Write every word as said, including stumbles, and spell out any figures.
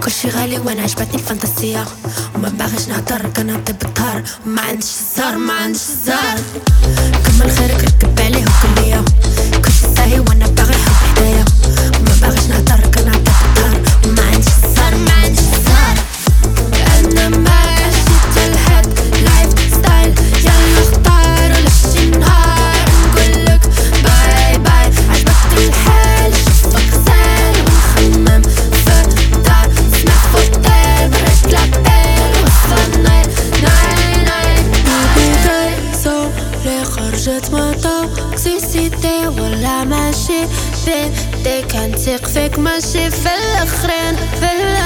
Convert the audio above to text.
كل شي غالي وانا عجبتني الفانتاسية، وما باغيش نهضر كنهضر بالظهر، وما عنديش الزهر ما عنديش الزهر. كمل خيرك ركب عليه وكلية، كل شي ساهي وانا باغي الحب حدايا، وما باغيش نهضر كنهضر بالظهر، وما عنديش الزهر ما عنديش الزهر. انا ماشي حتى الحد لايف ستايل، يلا اختار ولا شي نهار نقولك باي باي. عجبك الحال شوفك غزال ونخمم في الدار، نسمع فوتيل بريت لابيل وصفا نايل نايل نايل. بيبي صولي خرجت من توكسيسيتي ولا ماشي بيدي، كنثيق فيك ماشي في الاخرين في